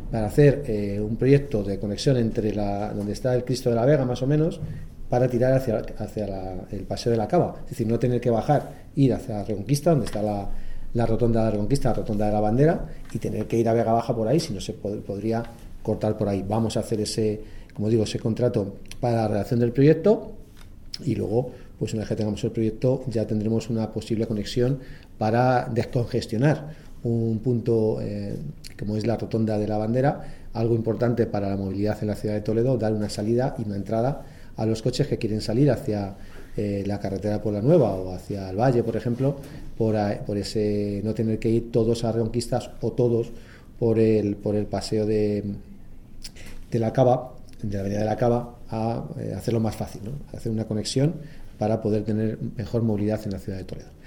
para hacer un proyecto de conexión entre donde está el Cristo de la Vega, más o menos, para tirar hacia el Paseo de la Cava. Es decir, no tener que bajar, ir hacia la Reconquista, donde está la rotonda de la Reconquista, la rotonda de la Bandera, y tener que ir a Vega Baja por ahí, si no se podría cortar por ahí. Vamos a hacer ese contrato para la redacción del proyecto, y luego, pues una vez que tengamos el proyecto, ya tendremos una posible conexión para descongestionar un punto como es la rotonda de la Bandera, algo importante para la movilidad en la ciudad de Toledo, dar una salida y una entrada a los coches que quieren salir hacia la carretera Puebla Nueva o hacia el Valle, por ejemplo, por ese no tener que ir todos a Reconquistas o todos por el paseo de la Cava, de la avenida de la Cava, a hacerlo más fácil, ¿no? Hacer una conexión para poder tener mejor movilidad en la ciudad de Toledo.